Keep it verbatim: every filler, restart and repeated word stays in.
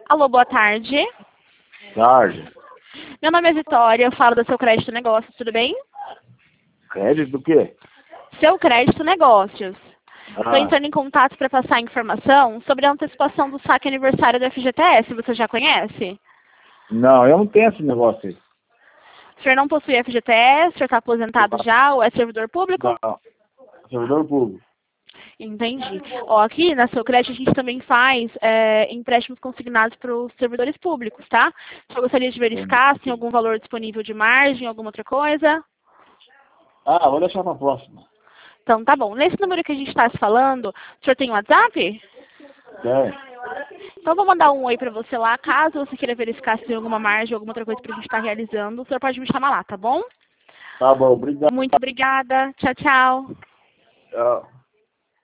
Alô, boa tarde. Tarde. Meu nome é Vitória, eu falo do Seu Crédito Negócios, tudo bem? Crédito do quê? Seu Crédito Negócios. Estou Ah, entrando em contato para passar informação sobre a antecipação do saque aniversário do F G T S. Você já conhece? não, eu não tenho esse negócio aí. O senhor não possui F G T S? O senhor está aposentado já ou é servidor público? Não, servidor público. Entendi. Ó, aqui na Seu Crédito a gente também faz é, empréstimos consignados para os servidores públicos, tá? Eu gostaria de verificar se tem algum valor disponível de margem, alguma outra coisa. Ah, vou deixar para próxima. Então tá bom. Nesse número que a gente está se falando, o senhor tem WhatsApp? Tem. Então eu vou mandar um oi para você lá, caso você queira verificar se tem alguma margem, alguma outra coisa para a gente estar realizando, o senhor pode me chamar lá, tá bom? Tá bom, obrigado. Muito obrigada. Tchau, tchau. Tchau.